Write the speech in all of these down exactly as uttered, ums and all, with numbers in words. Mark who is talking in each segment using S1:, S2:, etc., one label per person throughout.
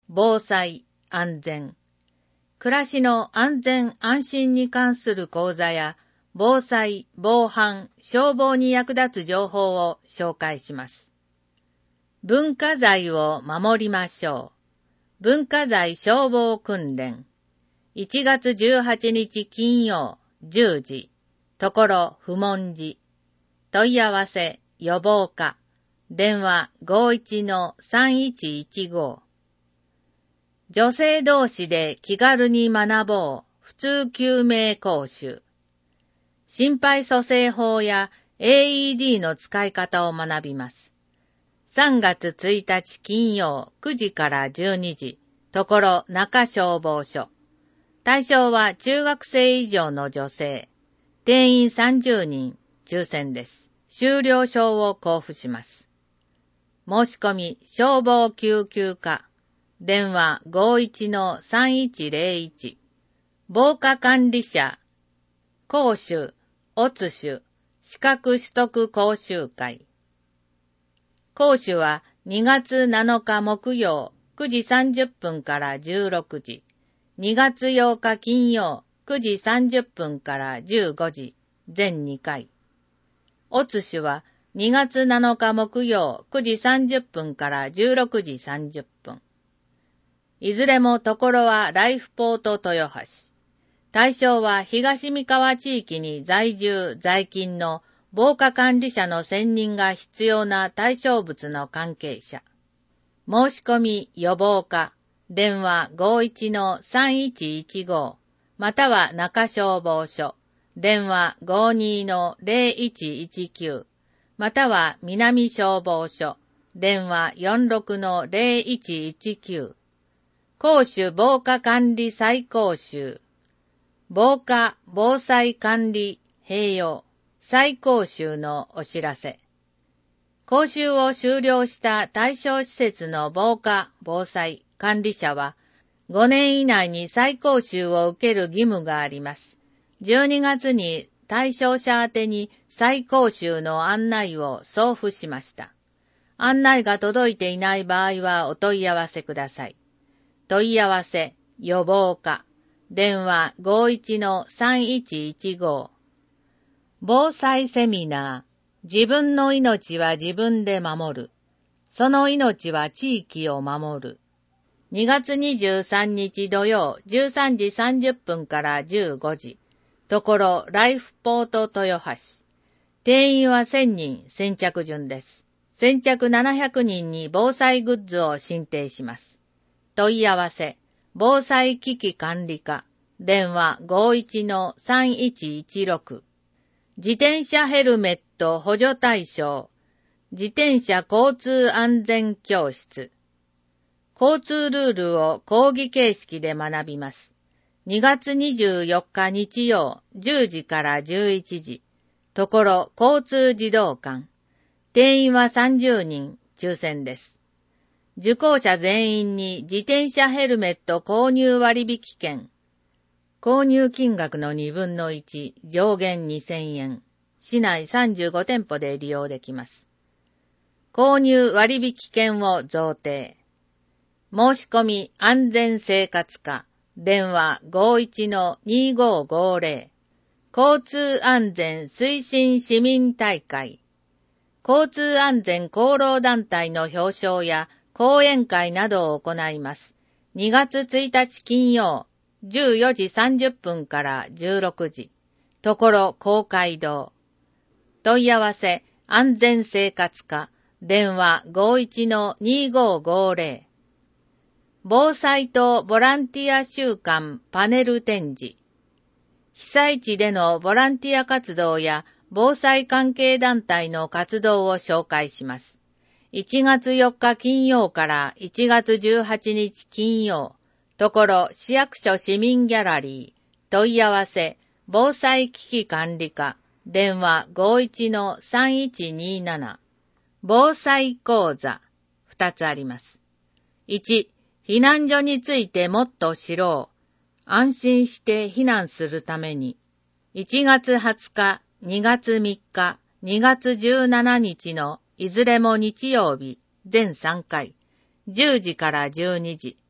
S1: 防災、安全。暮らしの安全安心に関する講座や、防災、防犯、消防に役立つ情報を紹介します。文化財を守りましょう。文化財消防訓練。いちがつじゅうはちにち金曜じゅうじ。ところ不問寺。問い合わせ予防課。電話 ごいちのさんいちいちご。女性同士で気軽に学ぼう。普通救命講習。心肺蘇生法や エーイーディー の使い方を学びます。さんがつついたち金曜くじからじゅうにじ。ところ中消防署。対象は中学生以上の女性。定員さんじゅうにん、抽選です。終了証を交付します。申し込み、消防救急課。電話 ごいちのさんいちぜろいち。防火管理者。講習、オツシュ、資格取得講習会。講習はにがつなのか木曜くじさんじゅっぷんからじゅうろくじ。にがつようか金曜くじさんじゅっぷんからじゅうごじ、全にかい。オツシュはにがつなのか木曜くじさんじゅっぷんからじゅうろくじさんじゅっぷん。いずれもところはライフポート豊橋。対象は東三河地域に在住在勤の防火管理者の選任が必要な対象物の関係者。申し込み予防課。電話 ごいちのさんいちいちご または中消防署。電話 ごにのぜろいちいちきゅう または南消防署。電話 よんろくのぜろいちいちきゅう。講習防火管理再講習。防火防災管理併用再講習のお知らせ。講習を修了した対象施設の防火防災管理者はごねん以内に再講習を受ける義務があります。じゅうにがつに対象者宛てに再講習の案内を送付しました。案内が届いていない場合はお問い合わせください。問い合わせ予防課。電話 ごいちのさんいちいちご。防災セミナー。自分の命は自分で守る。その命は地域を守る。にがつにじゅうさんにち土曜じゅうさんじさんじゅっぷんからじゅうごじ。ところライフポート豊橋。定員はせんにん、先着順です。先着ななひゃくにんに防災グッズを進呈します。問い合わせ、防災危機管理課。電話 ごいちのさんいちいちろく。自転車ヘルメット補助対象。自転車交通安全教室。交通ルールを講義形式で学びます。にがつにじゅうよっか日曜じゅうじからじゅういちじ。ところ交通児童館。定員はさんじゅうにん、抽選です。受講者全員に自転車ヘルメット購入割引券。購入金額のにぶんのいち、上限にせんえん。市内さんじゅうごてんぽで利用できます。購入割引券を贈呈。申し込み安全生活課。電話 ごいちのにごごぜろ。交通安全推進市民大会。交通安全功労団体の表彰や講演会などを行います。にがつついたち金曜、じゅうよじさんじゅっぷんからじゅうろくじ。ところ公会堂。問い合わせ安全生活課。電話 ごいちのにごごぜろ。防災とボランティア週間パネル展示。被災地でのボランティア活動や防災関係団体の活動を紹介します。いちがつよっか金曜からいちがつじゅうはちにち金曜。ところ市役所市民ギャラリー。問い合わせ防災危機管理課。電話 ごいちのさんいちになな。防災講座。ふたつあります。いち、避難所についてもっと知ろう。安心して避難するために。いちがつはつか、にがつみっか、にがつじゅうしちにちのいずれも日曜日、全さんかい、じゅうじからじゅうにじ。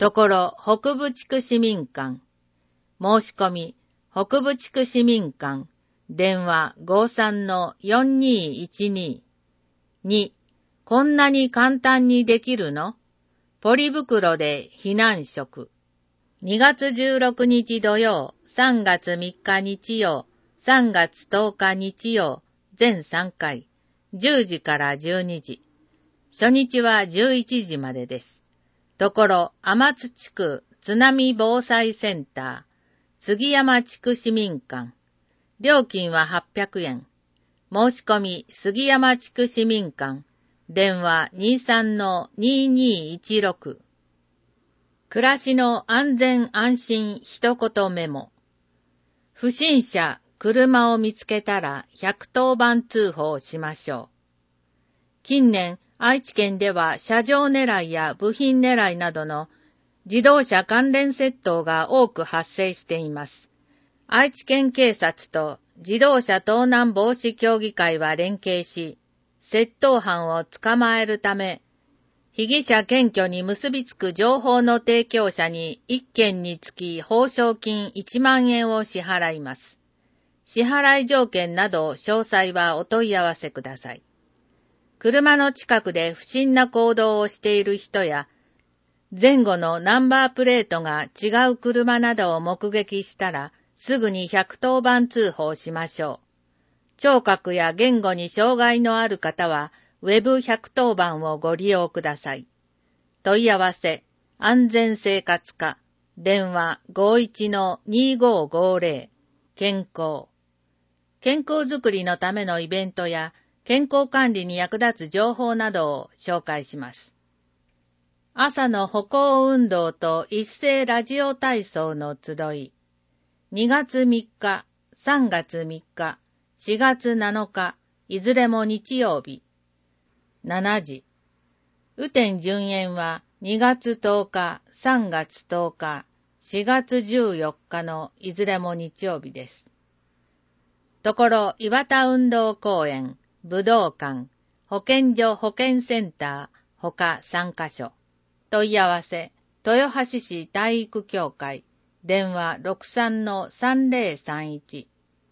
S1: ところ北部地区市民館。申し込み、北部地区市民館。電話 ごさんのよんにいちに。に、こんなに簡単にできるの？ポリ袋で避難食。にがつじゅうろくにち土曜、さんがつみっか日曜、さんがつとおか日曜、全さんかい、じゅうじからじゅうにじ。初日はじゅういちじまでです。ところ、天津地区津波防災センター、杉山地区市民館。料金ははっぴゃくえん。申し込み、杉山地区市民館。電話 にさんのににいちろく。暮らしの安全安心一言メモ。不審者、車を見つけたらひゃくとおばん通報しましょう。近年、愛知県では車上狙いや部品狙いなどの自動車関連窃盗が多く発生しています。愛知県警察と自動車盗難防止協議会は連携し、窃盗犯を捕まえるため、被疑者検挙に結びつく情報の提供者にいっけんにつき報奨金いちまんえんを支払います。支払い条件など詳細はお問い合わせください。車の近くで不審な行動をしている人や、前後のナンバープレートが違う車などを目撃したら、すぐにひゃくとおばん通報しましょう。聴覚や言語に障害のある方は、ウェブひゃくとおばんをご利用ください。問い合わせ、安全生活課、電話 ごいちのにごごぜろ、健康。健康づくりのためのイベントや、健康管理に役立つ情報などを紹介します。朝の歩行運動と一斉ラジオ体操の集い。にがつみっか、さんがつみっか、しがつなのか、いずれも日曜日。しちじ。雨天順延はにがつとおか、さんがつとおか、しがつじゅうよっかのいずれも日曜日です。ところ岩田運動公園、武道館、保健所保健センター、ほかさんかしょ。問い合わせ、豊橋市体育協会、電話 ろくさんのさんぜろさんいち。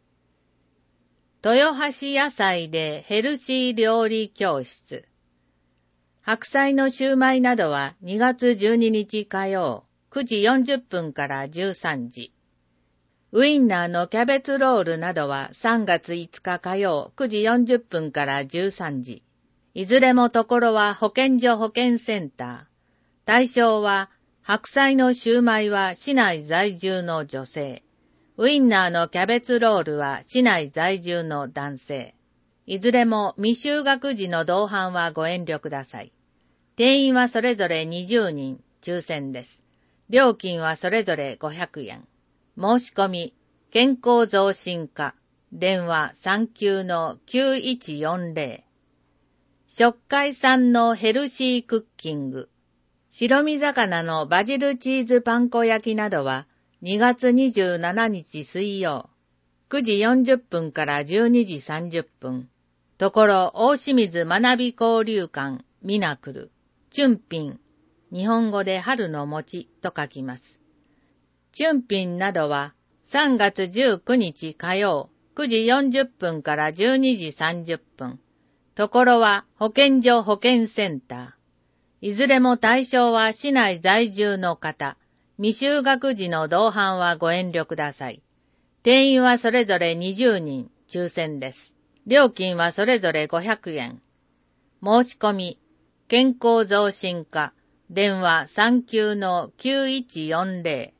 S1: 豊橋野菜でヘルシー料理教室。白菜のシューマイなどはにがつじゅうににち火曜くじよんじゅっぷんからじゅうさんじ。ウインナーのキャベツロールなどはさんがついつか火曜くじよんじゅっぷんからじゅうさんじ。いずれもところは保健所保健センター。対象は白菜のシューマイは市内在住の女性。ウインナーのキャベツロールは市内在住の男性。いずれも未就学児の同伴はご遠慮ください。定員はそれぞれにじゅうにん、抽選です。料金はそれぞれごひゃくえん。申し込み、健康増進課、電話 さんきゅうのきゅういちよんぜろ。食海産のヘルシークッキング。白身魚のバジルチーズパン粉焼きなどはにがつにじゅうしちにち水曜、くじよんじゅっぷんからじゅうにじさんじゅっぷん。ところ大清水学び交流館ミナクル、チュンピン、日本語で春の餅と書きます。チュンピンなどはさんがつじゅうくにち火曜、くじよんじゅっぷんからじゅうにじさんじゅっぷん。ところは保健所保健センター。いずれも対象は市内在住の方、未就学児の同伴はご遠慮ください。定員はそれぞれにじゅうにん、抽選です。料金はそれぞれごひゃくえん。申し込み、健康増進課、電話 さんきゅうのきゅういちよんぜろ。